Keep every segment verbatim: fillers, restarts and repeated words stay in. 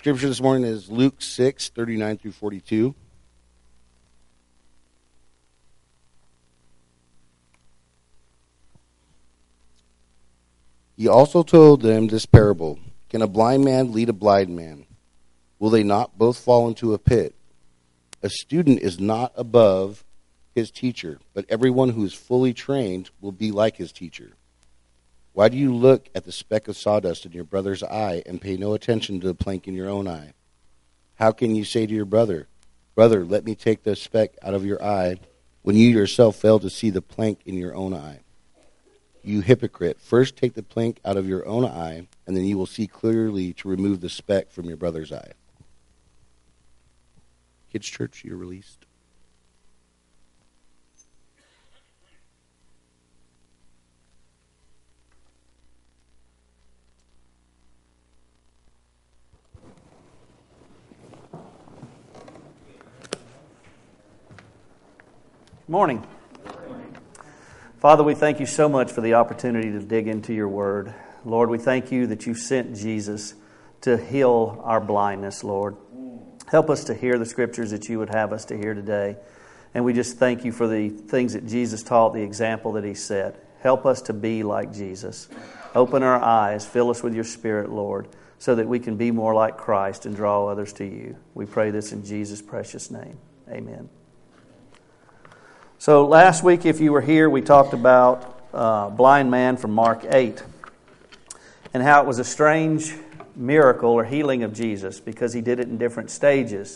Scripture this morning is Luke six, thirty-nine through forty-two. He also told them this parable. Can a blind man lead a blind man? Will they not both fall into a pit? A student is not above his teacher, but everyone who is fully trained will be like his teacher. Why do you look at the speck of sawdust in your brother's eye and pay no attention to the plank in your own eye? How can you say to your brother, Brother, let me take the speck out of your eye, when you yourself fail to see the plank in your own eye? You hypocrite, first take the plank out of your own eye, and then you will see clearly to remove the speck from your brother's eye. Kids Church, you're released. Morning. Father, we thank you so much for the opportunity to dig into your word. Lord, we thank you that you sent Jesus to heal our blindness, Lord. Help us to hear the scriptures that you would have us to hear today. And we just thank you for the things that Jesus taught, the example that he set. Help us to be like Jesus. Open our eyes, fill us with your Spirit, Lord, so that we can be more like Christ and draw others to you. We pray this in Jesus' precious name. Amen. So last week, if you were here, we talked about uh, blind man from Mark eight and how it was a strange miracle or healing of Jesus because he did it in different stages.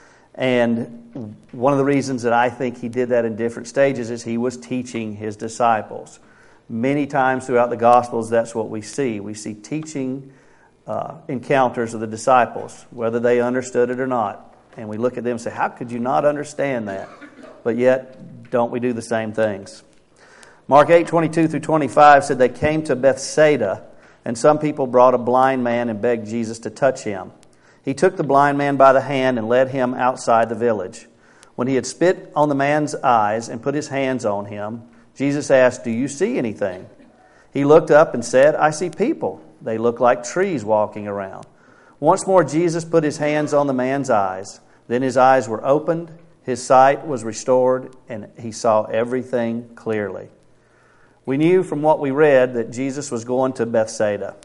And one of the reasons that I think he did that in different stages is he was teaching his disciples. Many times throughout the Gospels, that's what we see. We see teaching uh, encounters of the disciples, whether they understood it or not. And we look at them and say, how could you not understand that? But yet, don't we do the same things? Mark eight, twenty-two through twenty-five said they came to Bethsaida, and some people brought a blind man and begged Jesus to touch him. He took the blind man by the hand and led him outside the village. When he had spit on the man's eyes and put his hands on him, Jesus asked, Do you see anything? He looked up and said, I see people. They look like trees walking around. Once more Jesus put his hands on the man's eyes. Then his eyes were opened, his sight was restored, and he saw everything clearly. We knew from what we read that Jesus was going to Bethsaida.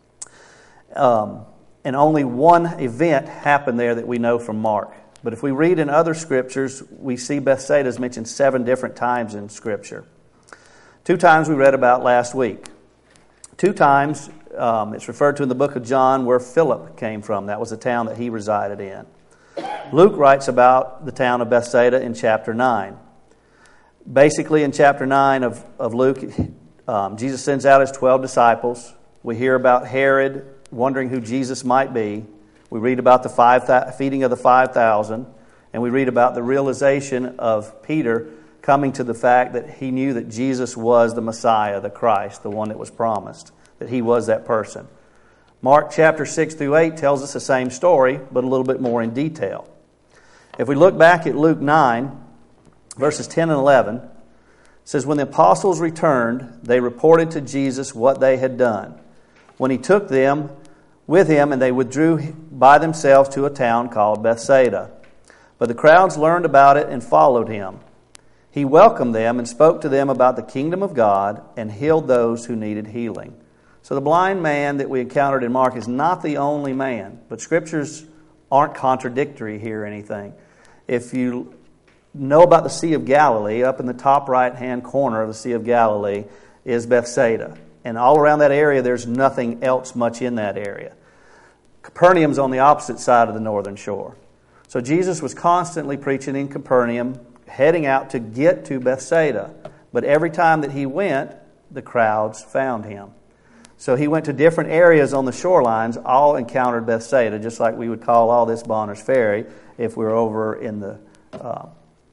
Um, and only one event happened there that we know from Mark. But if we read in other scriptures, we see Bethsaida is mentioned seven different times in Scripture. Two times we read about last week. Two times um, it's referred to in the book of John where Philip came from. That was the town that he resided in. Luke writes about the town of Bethsaida in chapter nine. Basically, in chapter nine of, of Luke, um, Jesus sends out his twelve disciples. We hear about Herod wondering who Jesus might be. We read about the five th- feeding of the five thousand. And we read about the realization of Peter coming to the fact that he knew that Jesus was the Messiah, the Christ, the one that was promised, that he was that person. Mark chapter six through eight tells us the same story, but a little bit more in detail. If we look back at Luke nine, verses ten and eleven, it says, When the apostles returned, they reported to Jesus what they had done. When he took them with him, and they withdrew by themselves to a town called Bethsaida. But the crowds learned about it and followed him. He welcomed them and spoke to them about the kingdom of God and healed those who needed healing. So the blind man that we encountered in Mark is not the only man, but scriptures aren't contradictory here or anything. If you know about the Sea of Galilee, up in the top right-hand corner of the Sea of Galilee is Bethsaida. And all around that area, there's nothing else much in that area. Capernaum's on the opposite side of the northern shore. So Jesus was constantly preaching in Capernaum, heading out to get to Bethsaida. But every time that he went, the crowds found him. So he went to different areas on the shorelines, all encountered Bethsaida, just like we would call all this Bonner's Ferry if we were over in the uh,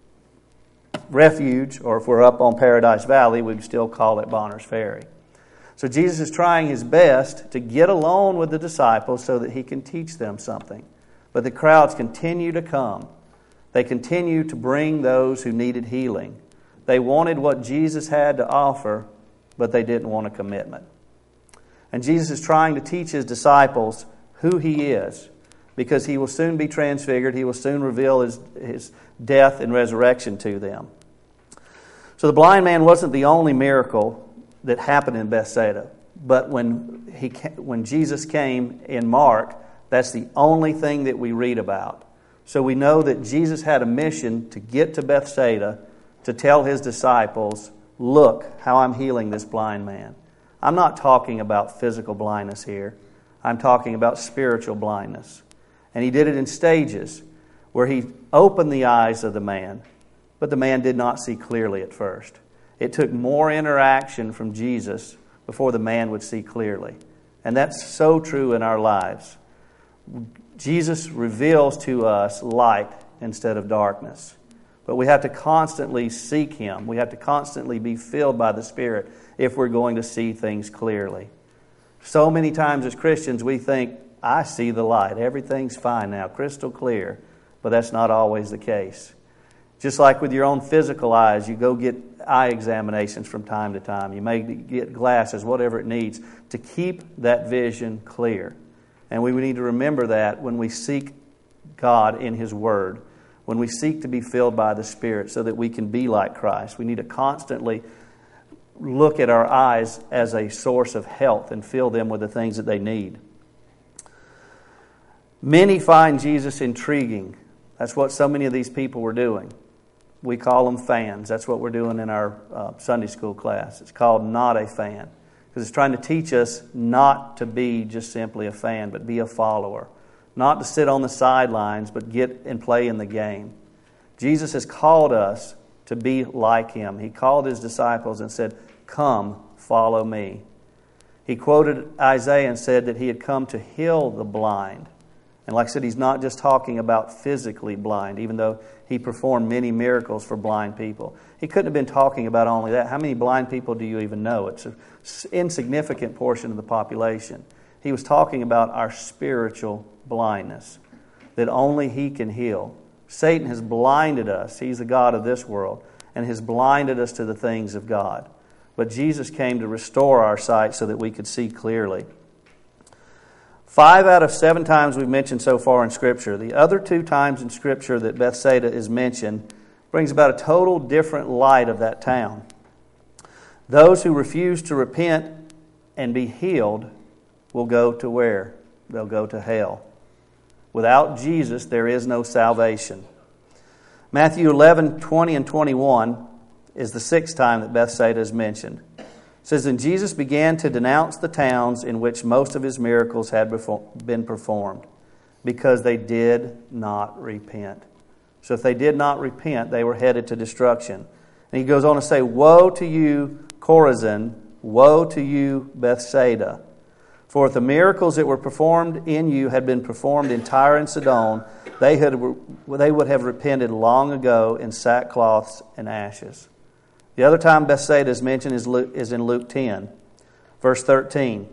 refuge, or if we're up on Paradise Valley, we'd still call it Bonner's Ferry. So Jesus is trying his best to get alone with the disciples so that he can teach them something. But the crowds continue to come. They continue to bring those who needed healing. They wanted what Jesus had to offer, but they didn't want a commitment. And Jesus is trying to teach his disciples who he is. because he will soon be transfigured. He will soon reveal his, his death and resurrection to them. So the blind man wasn't the only miracle that happened in Bethsaida. But when he when Jesus came in Mark, that's the only thing that we read about. So we know that Jesus had a mission to get to Bethsaida to tell his disciples, look how I'm healing this blind man. I'm not talking about physical blindness here. I'm talking about spiritual blindness. And he did it in stages where he opened the eyes of the man, but the man did not see clearly at first. It took more interaction from Jesus before the man would see clearly. And that's so true in our lives. Jesus reveals to us light instead of darkness. But we have to constantly seek Him. We have to constantly be filled by the Spirit if we're going to see things clearly. So many times as Christians we think, I see the light. Everything's fine now, crystal clear. But that's not always the case. Just like with your own physical eyes, you go get eye examinations from time to time. You may get glasses, whatever it needs, to keep that vision clear. And we need to remember that when we seek God in His Word, when we seek to be filled by the Spirit so that we can be like Christ. We need to constantly look at our eyes as a source of health and fill them with the things that they need. Many find Jesus intriguing. That's what so many of these people were doing. We call them fans. That's what we're doing in our uh, Sunday school class. It's called Not a Fan. Because it's trying to teach us not to be just simply a fan, but be a follower. Not to sit on the sidelines, but get and play in the game. Jesus has called us to be like Him. He called His disciples and said, come, follow me. He quoted Isaiah and said that He had come to heal the blind. And like I said, He's not just talking about physically blind, even though He performed many miracles for blind people. He couldn't have been talking about only that. How many blind people do you even know? It's an insignificant portion of the population. He was talking about our spiritual blindness, that only He can heal. Satan has blinded us. He's the god of this world, and has blinded us to the things of God. But Jesus came to restore our sight so that we could see clearly. Five out of seven times we've mentioned so far in Scripture. The other two times in Scripture that Bethsaida is mentioned brings about a total different light of that town. Those who refuse to repent and be healed will go to where? They'll go to hell. Without Jesus, there is no salvation. Matthew eleven, twenty and twenty-one is the sixth time that Bethsaida is mentioned. It says, and Jesus began to denounce the towns in which most of His miracles had been performed, because they did not repent. So if they did not repent, they were headed to destruction. And He goes on to say, woe to you, Chorazin, woe to you, Bethsaida. For if the miracles that were performed in you had been performed in Tyre and Sidon, they, had, they would have repented long ago in sackcloths and ashes. The other time Bethsaida is mentioned is, Luke, is in Luke ten, verse thirteen.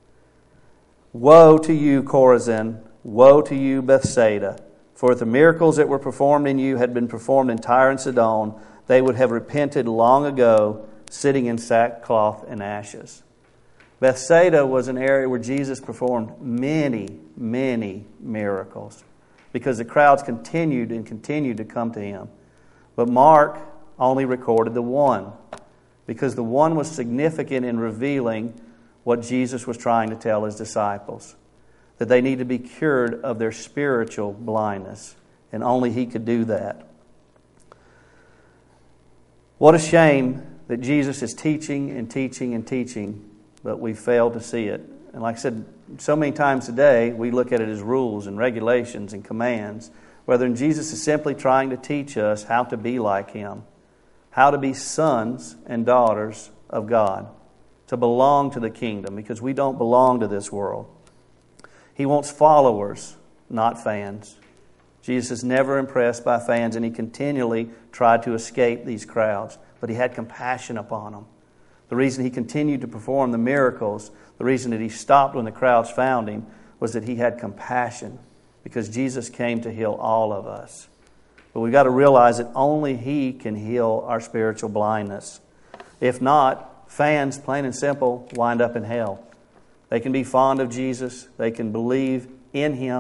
Woe to you, Chorazin! Woe to you, Bethsaida! For if the miracles that were performed in you had been performed in Tyre and Sidon, they would have repented long ago, sitting in sackcloth and ashes. Bethsaida was an area where Jesus performed many, many miracles, because the crowds continued and continued to come to Him. But Mark only recorded the one, because the one was significant in revealing what Jesus was trying to tell His disciples, that they need to be cured of their spiritual blindness, and only He could do that. What a shame that Jesus is teaching and teaching and teaching, but we fail to see it. And like I said, so many times today, we look at it as rules and regulations and commands, whether Jesus is simply trying to teach us how to be like Him, how to be sons and daughters of God, to belong to the kingdom, because we don't belong to this world. He wants followers, not fans. Jesus is never impressed by fans, and He continually tried to escape these crowds, but He had compassion upon them. The reason He continued to perform the miracles, the reason that He stopped when the crowds found Him, was that He had compassion, because Jesus came to heal all of us. But we've got to realize that only He can heal our spiritual blindness. If not, fans, plain and simple, wind up in hell. They can be fond of Jesus. They can believe in Him.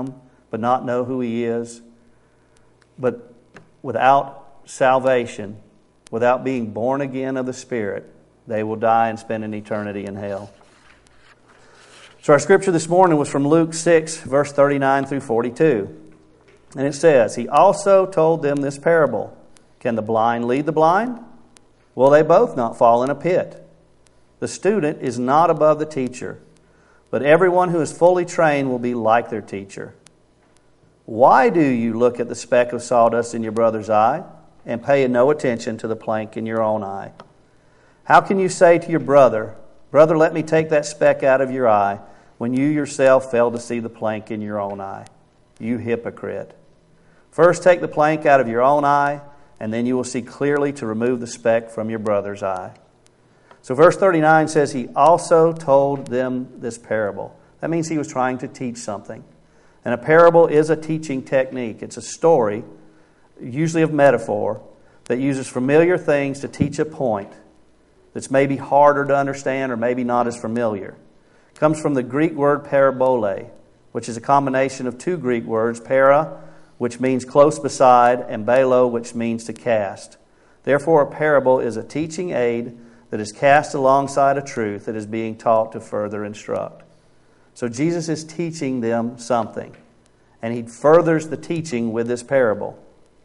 but not know who He is. But without salvation, without being born again of the Spirit, they will die and spend an eternity in hell. So our scripture this morning was from Luke six, verse thirty-nine through forty-two. And it says, He also told them this parable. Can the blind lead the blind? Will they both not fall in a pit? The student is not above the teacher, but everyone who is fully trained will be like their teacher. Why do you look at the speck of sawdust in your brother's eye and pay no attention to the plank in your own eye? How can you say to your brother, Brother, let me take that speck out of your eye, when you yourself fail to see the plank in your own eye? You hypocrite. First take the plank out of your own eye, and then you will see clearly to remove the speck from your brother's eye. So verse thirty-nine says, He also told them this parable. That means He was trying to teach something. And a parable is a teaching technique. It's a story, usually of metaphor, that uses familiar things to teach a point that's maybe harder to understand or maybe not as familiar. It comes from the Greek word parabole, which is a combination of two Greek words, para, which means close beside, and balo, which means to cast. Therefore, a parable is a teaching aid that is cast alongside a truth that is being taught to further instruct. So Jesus is teaching them something, and He furthers the teaching with this parable.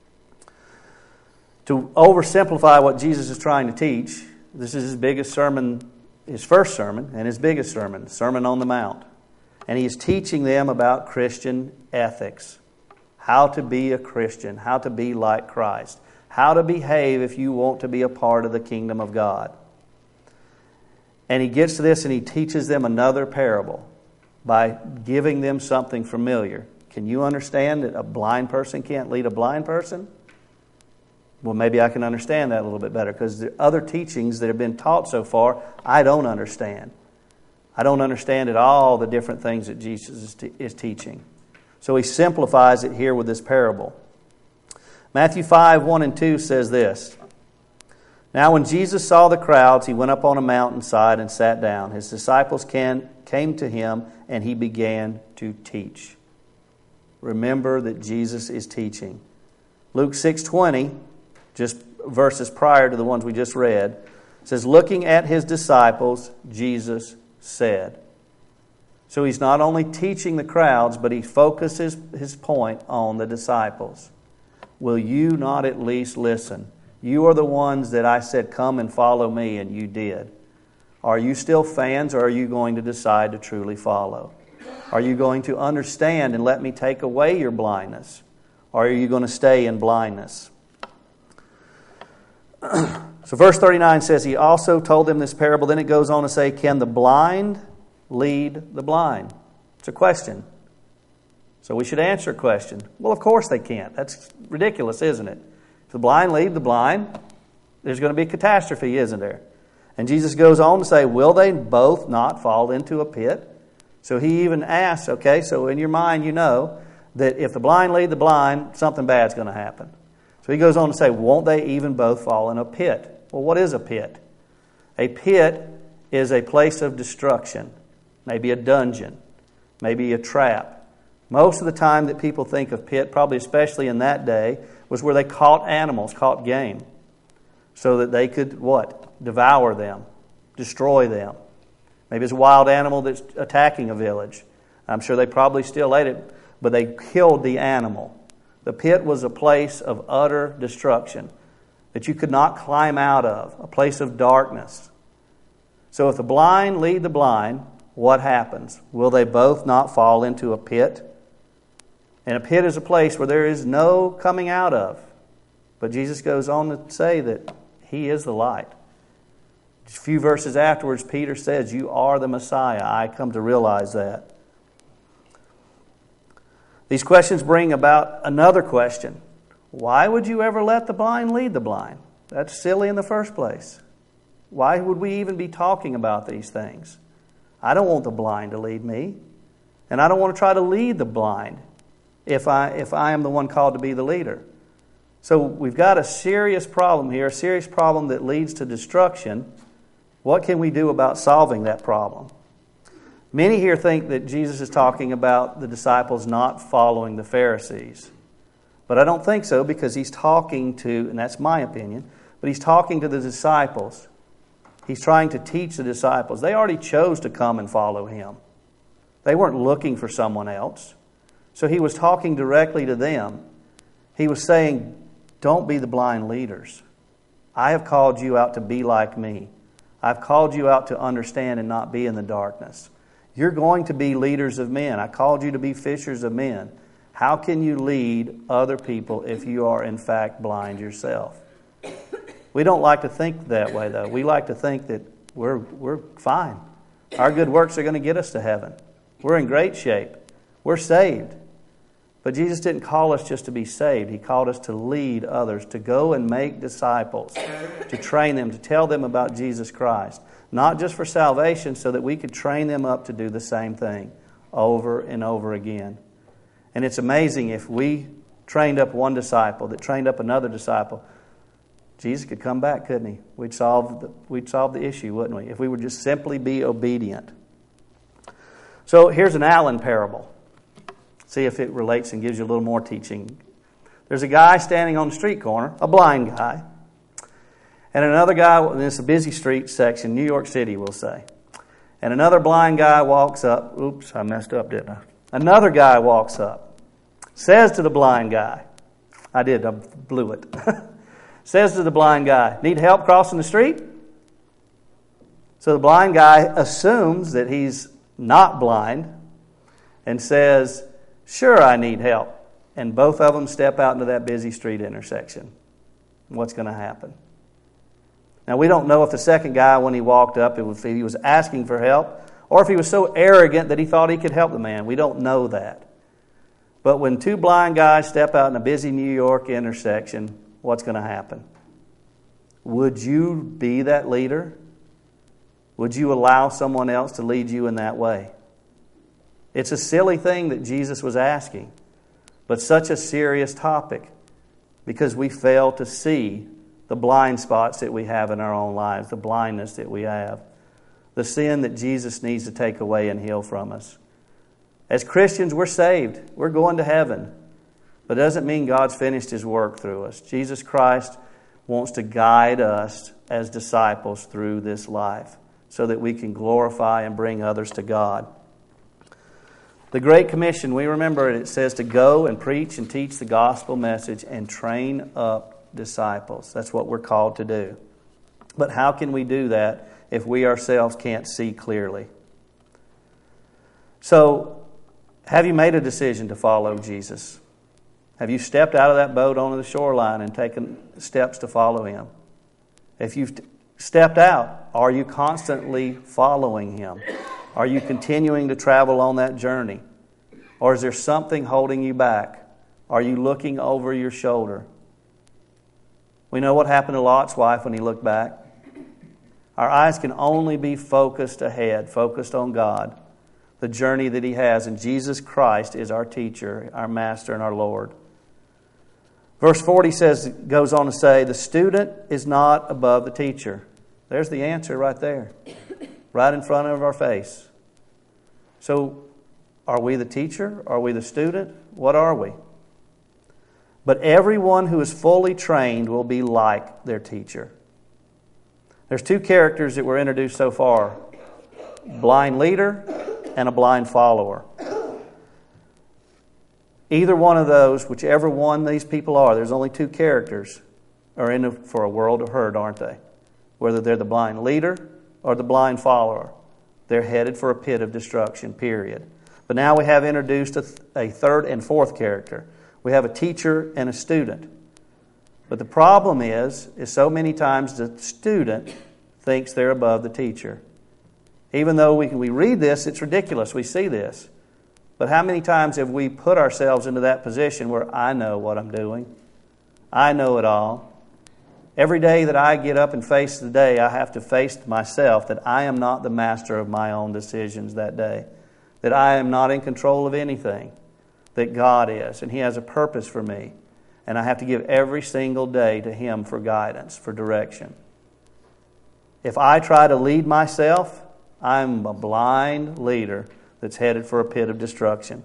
To oversimplify what Jesus is trying to teach, this is His biggest sermon, His first sermon, and His biggest sermon, the Sermon on the Mount. And He is teaching them about Christian ethics, how to be a Christian, how to be like Christ, how to behave if you want to be a part of the kingdom of God. And He gets to this and He teaches them another parable by giving them something familiar. Can you understand that a blind person can't lead a blind person? Well, maybe I can understand that a little bit better, because the other teachings that have been taught so far, I don't understand. I don't understand at all the different things that Jesus is, te- is teaching. So He simplifies it here with this parable. Matthew five, one and two says this. Now when Jesus saw the crowds, He went up on a mountainside and sat down. His disciples can, came to Him, and He began to teach. Remember that Jesus is teaching. Luke six twenty, just verses prior to the ones we just read, says, looking at His disciples, Jesus said. So He's not only teaching the crowds, but He focuses His point on the disciples. Will you not at least listen? You are the ones that I said, come and follow me, and you did. Are you still fans, or are you going to decide to truly follow? Are you going to understand and let me take away your blindness? Or are you going to stay in blindness? So verse thirty-nine says, He also told them this parable. Then it goes on to say, can the blind lead the blind? It's a question. So we should answer a question. Well, of course they can't. That's ridiculous, isn't it? If the blind lead the blind, there's going to be a catastrophe, isn't there? And Jesus goes on to say, will they both not fall into a pit? So He even asks, okay, so in your mind you know that if the blind lead the blind, something bad's going to happen. So He goes on to say, won't they even both fall in a pit? Well, what is a pit? A pit is a place of destruction. Maybe a dungeon. Maybe a trap. Most of the time that people think of pit, probably especially in that day, was where they caught animals, caught game, so that they could, what? Devour them, destroy them. Maybe it's a wild animal that's attacking a village. I'm sure they probably still ate it, but they killed the animal. The pit was a place of utter destruction that you could not climb out of, a place of darkness. So if the blind lead the blind, what happens? Will they both not fall into a pit? And a pit is a place where there is no coming out of. But Jesus goes on to say that He is the light. A few verses afterwards, Peter says, you are the Messiah. I come to realize that. These questions bring about another question. Why would you ever let the blind lead the blind? That's silly in the first place. Why would we even be talking about these things? I don't want the blind to lead me. And I don't want to try to lead the blind if I, if I am the one called to be the leader. So we've got a serious problem here, a serious problem that leads to destruction. What can we do about solving that problem? Many here think that Jesus is talking about the disciples not following the Pharisees. But I don't think so, because he's talking to, and that's my opinion, but he's talking to the disciples. He's trying to teach the disciples. They already chose to come and follow him. They weren't looking for someone else. So he was talking directly to them. He was saying, don't be the blind leaders. I have called you out to be like me. I've called you out to understand and not be in the darkness. You're going to be leaders of men. I called you to be fishers of men. How can you lead other people if you are in fact blind yourself? We don't like to think that way, though. We like to think that we're we're fine. Our good works are going to get us to heaven. We're in great shape. We're saved. But Jesus didn't call us just to be saved. He called us to lead others, to go and make disciples, to train them, to tell them about Jesus Christ. Not just for salvation, so that we could train them up to do the same thing over and over again. And it's amazing, if we trained up one disciple that trained up another disciple, Jesus could come back, couldn't he? We'd solve the, we'd solve the issue, wouldn't we? If we would just simply be obedient. So here's an Allen parable. See if it relates and gives you a little more teaching. There's a guy standing on the street corner, a blind guy. And another guy, and it's a busy street section, New York City, we'll say. And another blind guy walks up. Oops, I messed up, didn't I? Another guy walks up. Says to the blind guy. I did, I blew it. Says to the blind guy, need help crossing the street? So the blind guy assumes that he's not blind and says, sure, I need help. And both of them step out into that busy street intersection. What's going to happen? Now, we don't know if the second guy, when he walked up, if he was asking for help, or if he was so arrogant that he thought he could help the man. We don't know that. But when two blind guys step out in a busy New York intersection, what's going to happen? Would you be that leader? Would you allow someone else to lead you in that way? It's a silly thing that Jesus was asking, but such a serious topic, because we fail to see the blind spots that we have in our own lives, the blindness that we have, the sin that Jesus needs to take away and heal from us. As Christians, we're saved. We're going to heaven. But it doesn't mean God's finished His work through us. Jesus Christ wants to guide us as disciples through this life so that we can glorify and bring others to God. The Great Commission, we remember it, it says to go and preach and teach the gospel message and train up disciples. That's what we're called to do. But how can we do that if we ourselves can't see clearly? So, have you made a decision to follow Jesus? Have you stepped out of that boat onto the shoreline and taken steps to follow Him? If you've stepped out, are you constantly following Him? Are you continuing to travel on that journey? Or is there something holding you back? Are you looking over your shoulder? We know what happened to Lot's wife when he looked back. Our eyes can only be focused ahead, focused on God, the journey that He has. And Jesus Christ is our teacher, our master, and our Lord. Verse forty says, goes on to say, the student is not above the teacher. There's the answer right there, right in front of our face. So, are we the teacher? Are we the student? What are we? But everyone who is fully trained will be like their teacher. There's two characters that were introduced so far. Blind leader and a blind follower. Either one of those, whichever one these people are, there's only two characters, are in for a world of hurt, aren't they? Whether they're the blind leader or the blind follower. They're headed for a pit of destruction, period. But now we have introduced a, th- a third and fourth character. We have a teacher and a student. But the problem is, is so many times the student thinks they're above the teacher. Even though we, we read this, it's ridiculous. We see this. But how many times have we put ourselves into that position where I know what I'm doing? I know it all. Every day that I get up and face the day, I have to face myself that I am not the master of my own decisions that day. That I am not in control of anything. That God is. And He has a purpose for me. And I have to give every single day to Him for guidance, for direction. If I try to lead myself, I'm a blind leader that's headed for a pit of destruction.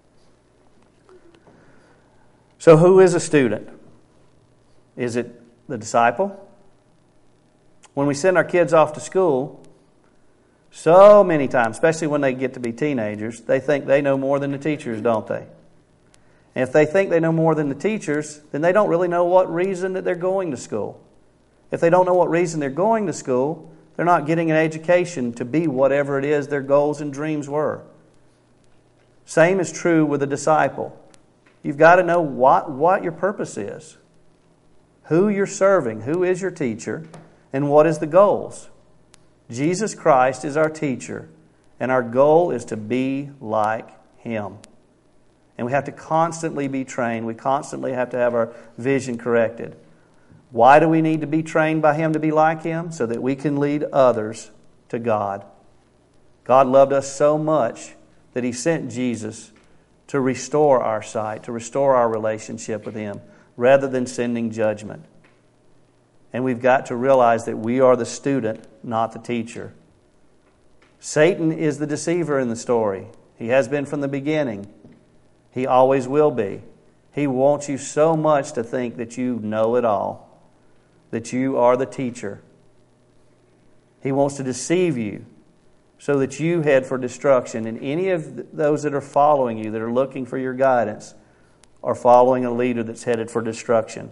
So who is a student? Is it the disciple? When we send our kids off to school, so many times, especially when they get to be teenagers, they think they know more than the teachers, don't they? And if they think they know more than the teachers, then they don't really know what reason that they're going to school. If they don't know what reason they're going to school, they're not getting an education to be whatever it is their goals and dreams were. Same is true with a disciple. You've got to know what, what your purpose is, who you're serving, who is your teacher, and what is the goals. Jesus Christ is our teacher, and our goal is to be like Him. And we have to constantly be trained. We constantly have to have our vision corrected. Why do we need to be trained by Him to be like Him? So that we can lead others to God. God loved us so much that He sent Jesus to restore our sight, to restore our relationship with Him, rather than sending judgment. And we've got to realize that we are the student, not the teacher. Satan is the deceiver in the story. He has been from the beginning. He always will be. He wants you so much to think that you know it all, that you are the teacher. He wants to deceive you so that you head for destruction. And any of those that are following you, that are looking for your guidance, are following a leader that's headed for destruction.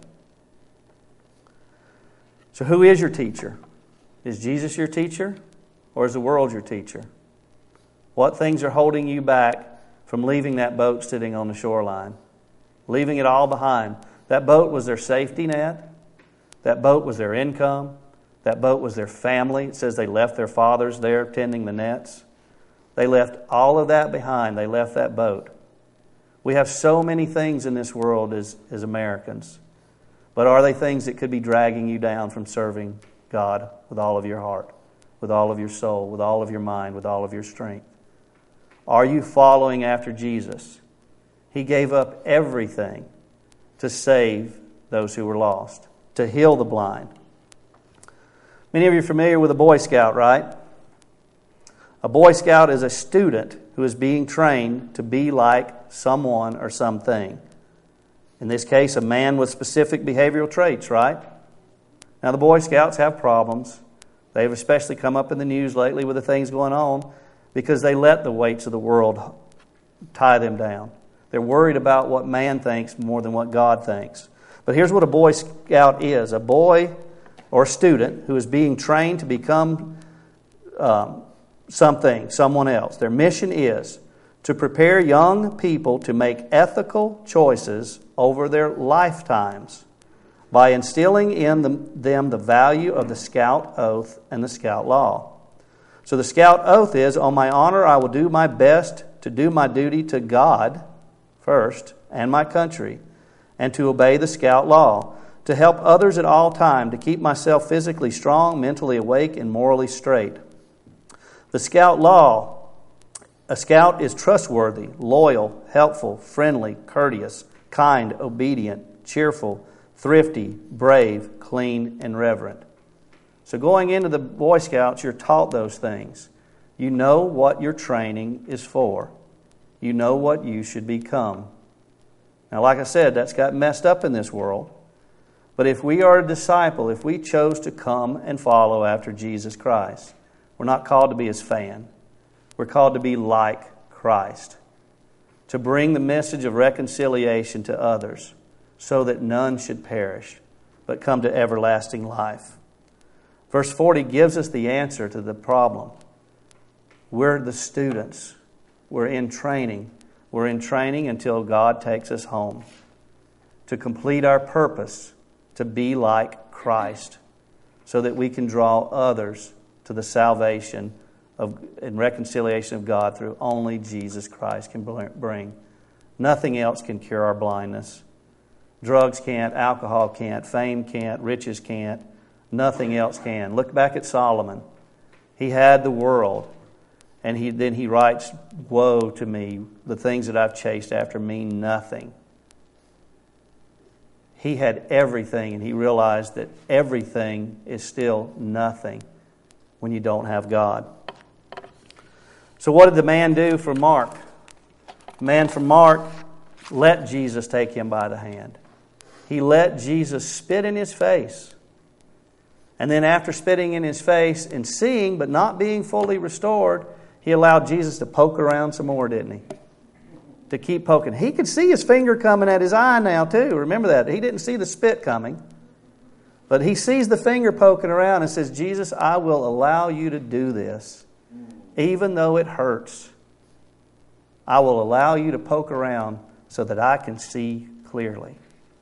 So who is your teacher? Is Jesus your teacher, or is the world your teacher? What things are holding you back from leaving that boat sitting on the shoreline? Leaving it all behind. That boat was their safety net. That boat was their income. That boat was their family. It says they left their fathers there tending the nets. They left all of that behind. They left that boat. We have so many things in this world as, as Americans. But are they things that could be dragging you down from serving God with all of your heart, with all of your soul, with all of your mind, with all of your strength? Are you following after Jesus? He gave up everything to save those who were lost, to heal the blind. Many of you are familiar with a Boy Scout, right? A Boy Scout is a student who is being trained to be like someone or something. In this case, a man with specific behavioral traits, right? Now, the Boy Scouts have problems. They've especially come up in the news lately with the things going on because they let the weights of the world tie them down. They're worried about what man thinks more than what God thinks. But here's what a Boy Scout is. A boy or student who is being trained to become um, something, someone else. Their mission is to prepare young people to make ethical choices over their lifetimes by instilling in them, them the value of the Scout Oath and the Scout Law. So the Scout Oath is, on my honor, I will do my best to do my duty to God first and my country, and to obey the Scout Law, to help others at all time, to keep myself physically strong, mentally awake, and morally straight. The Scout Law. A scout is trustworthy, loyal, helpful, friendly, courteous, kind, obedient, cheerful, thrifty, brave, clean, and reverent. So going into the Boy Scouts, you're taught those things. You know what your training is for. You know what you should become. Now, like I said, that's got messed up in this world. But if we are a disciple, if we chose to come and follow after Jesus Christ, we're not called to be His fan. We're called to be like Christ, to bring the message of reconciliation to others so that none should perish, but come to everlasting life. Verse forty gives us the answer to the problem. We're the students. We're in training. We're in training until God takes us home to complete our purpose, to be like Christ, so that we can draw others to the salvation of and reconciliation of God through only Jesus Christ can bring. Nothing else can cure our blindness. Drugs can't, alcohol can't, fame can't, riches can't. Nothing else can. Look back at Solomon. He had the world, and he then he writes, "Woe to me, the things that I've chased after mean nothing." He had everything, and he realized that everything is still nothing when you don't have God. So what did the man do for Mark? The man from Mark let Jesus take him by the hand. He let Jesus spit in his face. And then after spitting in his face and seeing but not being fully restored, he allowed Jesus to poke around some more, didn't he? To keep poking. He could see his finger coming at his eye now too. Remember that. He didn't see the spit coming. But he sees the finger poking around and says, Jesus, I will allow you to do this. Even though it hurts. I will allow you to poke around so that I can see clearly.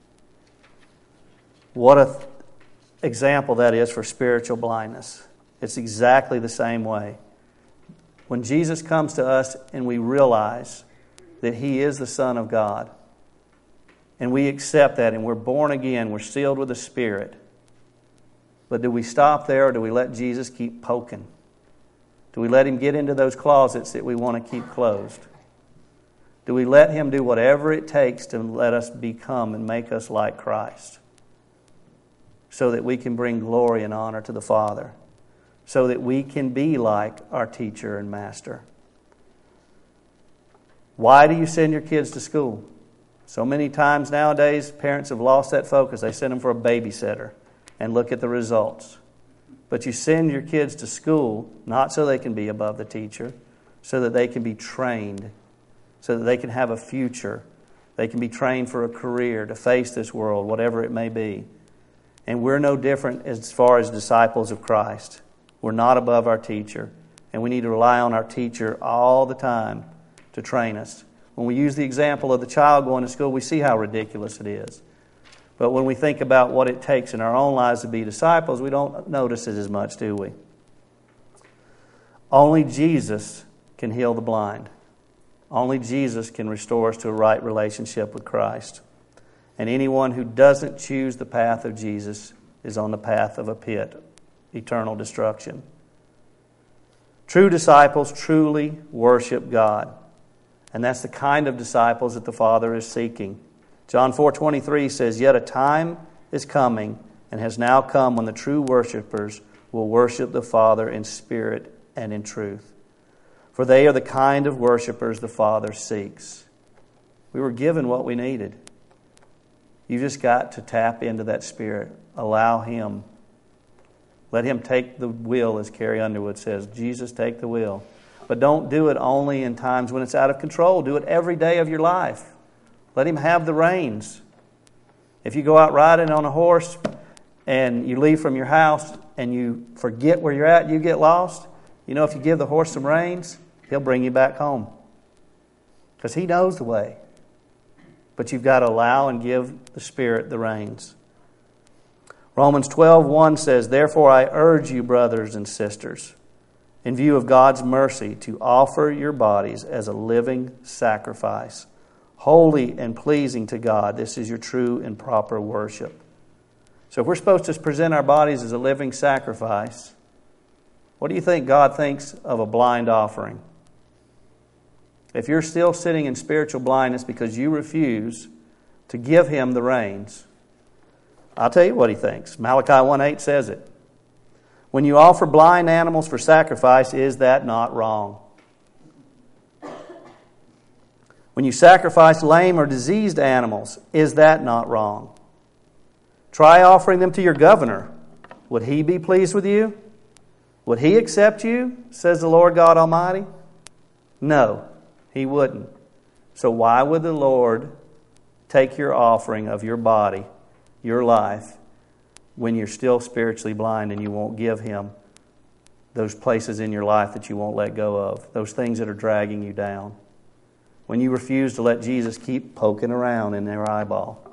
What an th- example that is for spiritual blindness. It's exactly the same way. When Jesus comes to us and we realize that He is the Son of God, and we accept that and we're born again, we're sealed with the Spirit. But do we stop there, or do we let Jesus keep poking? Do we let Him get into those closets that we want to keep closed? Do we let Him do whatever it takes to let us become and make us like Christ? So that we can bring glory and honor to the Father. So that we can be like our teacher and master. Why do you send your kids to school? So many times nowadays, parents have lost that focus. They send them for a babysitter and look at the results. But you send your kids to school not so they can be above the teacher, so that they can be trained, so that they can have a future. They can be trained for a career, to face this world, whatever it may be. And we're no different as far as disciples of Christ. We're not above our teacher. And we need to rely on our teacher all the time to train us. When we use the example of the child going to school, we see how ridiculous it is. But when we think about what it takes in our own lives to be disciples, we don't notice it as much, do we? Only Jesus can heal the blind. Only Jesus can restore us to a right relationship with Christ. And anyone who doesn't choose the path of Jesus is on the path of a pit, eternal destruction. True disciples truly worship God. And that's the kind of disciples that the Father is seeking. John four twenty-three says, Yet a time is coming and has now come when the true worshipers will worship the Father in spirit and in truth. For they are the kind of worshipers the Father seeks. We were given what we needed. You just got to tap into that Spirit. Allow Him. Let Him take the wheel, as Carrie Underwood says. Jesus, take the wheel. But don't do it only in times when it's out of control. Do it every day of your life. Let Him have the reins. If you go out riding on a horse and you leave from your house and you forget where you're at, you get lost, you know, if you give the horse some reins, he'll bring you back home. Because he knows the way. But you've got to allow and give the Spirit the reins. Romans twelve one says, Therefore I urge you, brothers and sisters, in view of God's mercy, to offer your bodies as a living sacrifice, holy and pleasing to God. This is your true and proper worship. So if we're supposed to present our bodies as a living sacrifice, what do you think God thinks of a blind offering? If you're still sitting in spiritual blindness because you refuse to give Him the reins, I'll tell you what He thinks. Malachi one eight says it. When you offer blind animals for sacrifice, is that not wrong? When you sacrifice lame or diseased animals, is that not wrong? Try offering them to your governor. Would he be pleased with you? Would he accept you, says the Lord God Almighty? No, He wouldn't. So why would the Lord take your offering of your body, your life, when you're still spiritually blind and you won't give Him those places in your life that you won't let go of, those things that are dragging you down? When you refuse to let Jesus keep poking around in their eyeball.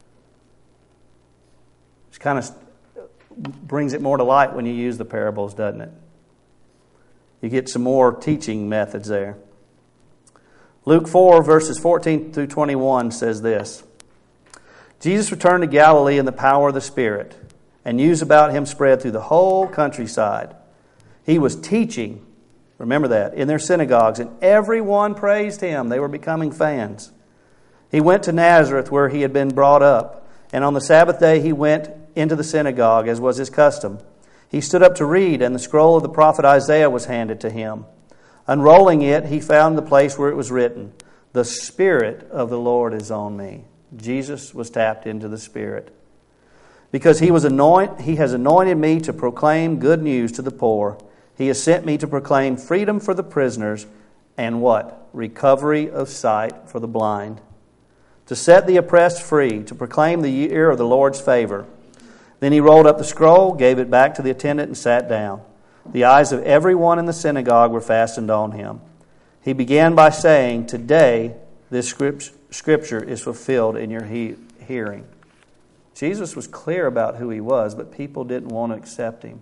It kind of brings it more to light when you use the parables, doesn't it? You get some more teaching methods there. Luke four, verses fourteen through twenty-one says this. Jesus returned to Galilee in the power of the Spirit, and news about Him spread through the whole countryside. He was teaching, remember that, in their synagogues, and everyone praised Him. They were becoming fans. He went to Nazareth, where He had been brought up, and on the Sabbath day He went into the synagogue, as was His custom. He stood up to read, and the scroll of the prophet Isaiah was handed to Him. Unrolling it, he found the place where it was written, "The Spirit of the Lord is on me." Jesus was tapped into the Spirit. Because he was anoint, he has anointed me to proclaim good news to the poor. He has sent me to proclaim freedom for the prisoners and what? Recovery of sight for the blind. To set the oppressed free, to proclaim the year of the Lord's favor. Then he rolled up the scroll, gave it back to the attendant, and sat down. The eyes of everyone in the synagogue were fastened on him. He began by saying, "Today this scripture is fulfilled in your he- hearing." Jesus was clear about who he was, but people didn't want to accept him.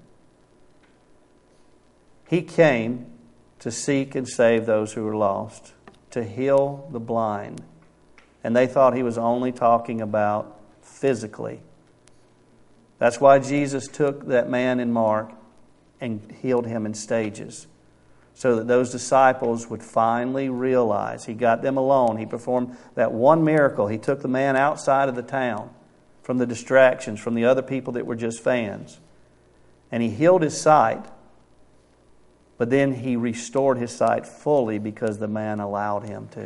He came to seek and save those who were lost, to heal the blind. And they thought he was only talking about physically. That's why Jesus took that man in Mark and healed him in stages, so that those disciples would finally realize. He got them alone. He performed that one miracle. He took the man outside of the town, from the distractions, from the other people that were just fans. And he healed his sight. But then he restored his sight fully because the man allowed him to.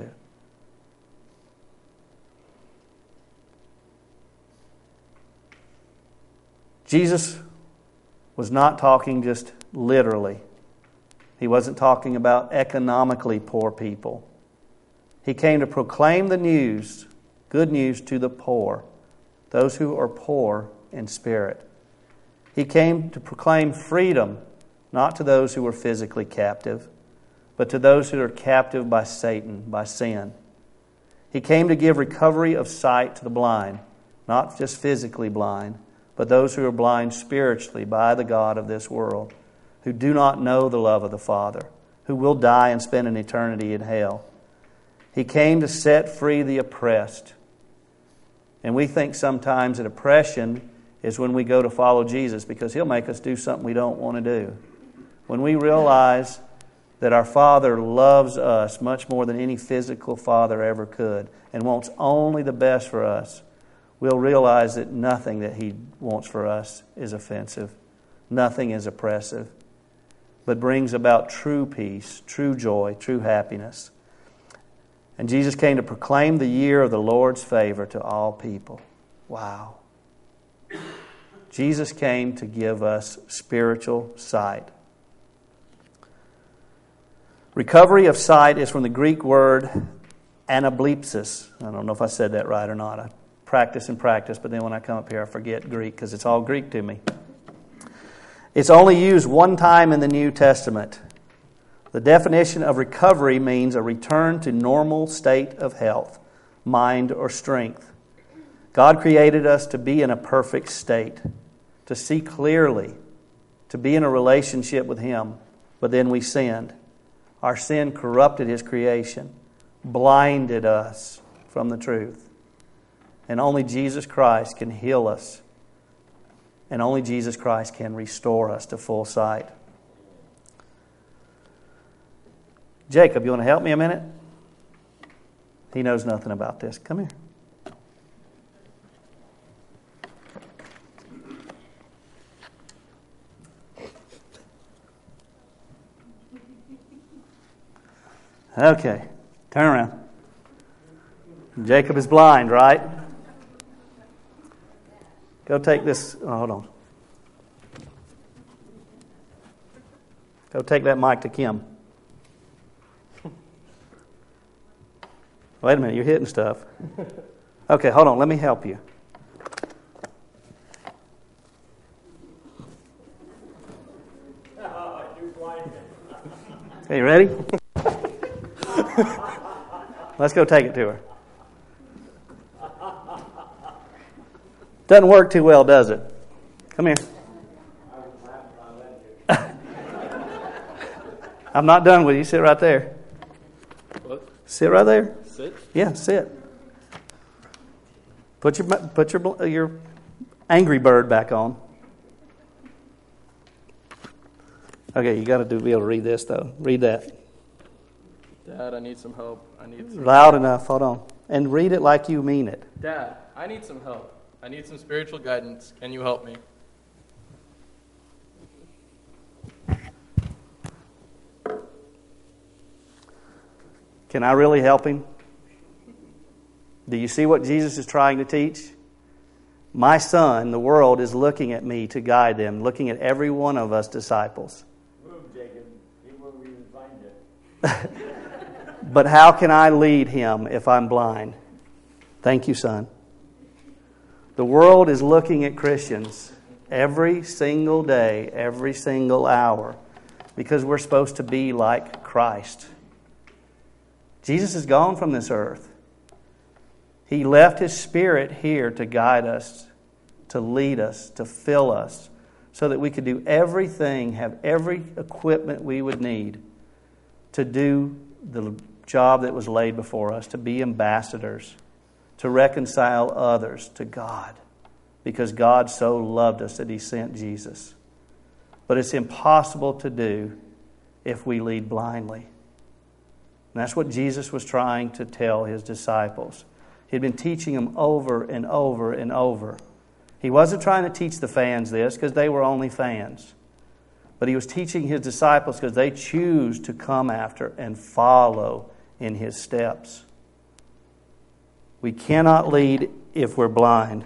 Jesus was not talking just literally. He wasn't talking about economically poor people. He came to proclaim the news, good news to the poor, those who are poor in spirit. He came to proclaim freedom, not to those who were physically captive, but to those who are captive by Satan, by sin. He came to give recovery of sight to the blind, not just physically blind, but those who are blind spiritually by the god of this world, who do not know the love of the Father, who will die and spend an eternity in hell. He came to set free the oppressed. And we think sometimes that oppression is when we go to follow Jesus, because He'll make us do something we don't want to do. When we realize that our Father loves us much more than any physical father ever could and wants only the best for us, we'll realize that nothing that He wants for us is offensive. Nothing is oppressive, but brings about true peace, true joy, true happiness. And Jesus came to proclaim the year of the Lord's favor to all people. Wow. Jesus came to give us spiritual sight. Recovery of sight is from the Greek word anablepsis. I don't know if I said that right or not. I practice and practice, but then when I come up here I forget Greek because it's all Greek to me. It's only used one time in the New Testament. The definition of recovery means a return to normal state of health, mind, or strength. God created us to be in a perfect state, to see clearly, to be in a relationship with Him, but then we sinned. Our sin corrupted His creation, blinded us from the truth. And only Jesus Christ can heal us. And only Jesus Christ can restore us to full sight. Jacob, you want to help me a minute? He knows nothing about this. Come here. Okay, turn around. Jacob is blind, right? Go take this. Oh, hold on. Go take that mic to Kim. Wait a minute, you're hitting stuff. Okay, hold on, let me help you. Okay, you ready? Let's go take it to her. Doesn't work too well, does it? Come here. I'm not done with you. Sit right there. What? Sit right there. Sit? Yeah, sit. Put your put your your Angry Bird back on. Okay, you got to do be able to read this though. Read that. Dad, I need some help. I need some loud enough. Hold on, and read it like you mean it. Dad, I need some help. I need some spiritual guidance. Can you help me? Can I really help him? Do you see what Jesus is trying to teach? My son, the world, is looking at me to guide them, looking at every one of us disciples. Move, Jacob. He won't even find it. But how can I lead him if I'm blind? Thank you, son. The world is looking at Christians every single day, every single hour, because we're supposed to be like Christ. Jesus is gone from this earth. He left His Spirit here to guide us, to lead us, to fill us, so that we could do everything, have every equipment we would need to do the job that was laid before us, to be ambassadors, to reconcile others to God, because God so loved us that He sent Jesus. But it's impossible to do if we lead blindly. And that's what Jesus was trying to tell His disciples. He'd been teaching them over and over and over. He wasn't trying to teach the fans this because they were only fans. But He was teaching His disciples because they choose to come after and follow in His steps. We cannot lead if we're blind.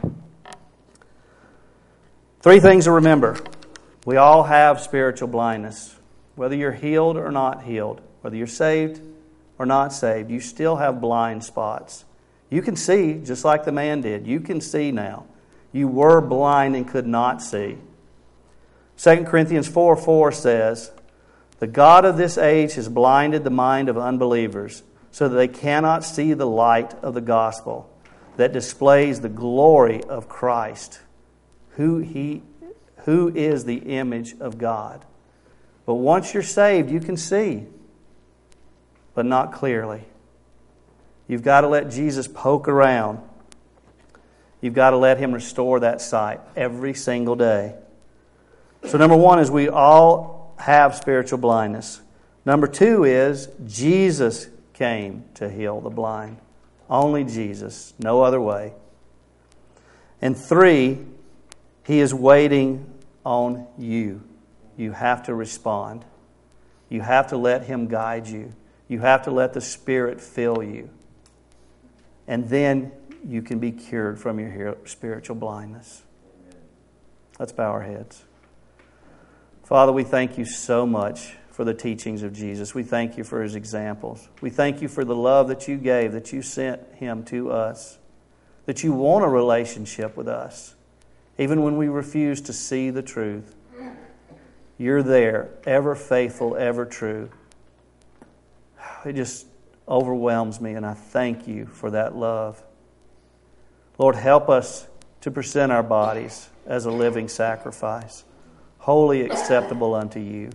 Three things to remember. We all have spiritual blindness. Whether you're healed or not healed, whether you're saved or not saved, you still have blind spots. You can see just like the man did. You can see now. You were blind and could not see. Second Corinthians four four says, "The God of this age has blinded the mind of unbelievers so that they cannot see the light of the gospel that displays the glory of Christ, who he, who is the image of God." But once you're saved, you can see, but not clearly. You've got to let Jesus poke around. You've got to let Him restore that sight every single day. So number one is we all have spiritual blindness. Number two is Jesus came to heal the blind. Only Jesus, no other way. And three, He is waiting on you. You have to respond. You have to let Him guide you. You have to let the Spirit fill you. And then you can be cured from your spiritual blindness. Let's bow our heads. Father, we thank You so much for the teachings of Jesus. We thank You for His examples. We thank You for the love that You gave, that You sent Him to us, that You want a relationship with us, even when we refuse to see the truth. You're there, ever faithful, ever true. It just overwhelms me, and I thank You for that love. Lord, help us to present our bodies as a living sacrifice, wholly acceptable unto You.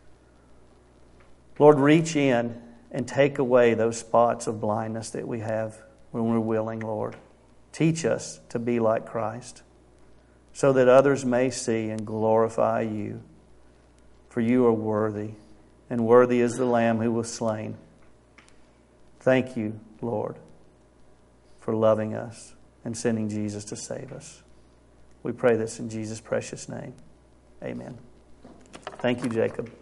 Lord, reach in and take away those spots of blindness that we have when we're willing, Lord. Teach us to be like Christ so that others may see and glorify You. For You are worthy, and worthy is the Lamb who was slain. Thank You, Lord, for loving us and sending Jesus to save us. We pray this in Jesus' precious name. Amen. Thank you, Jacob.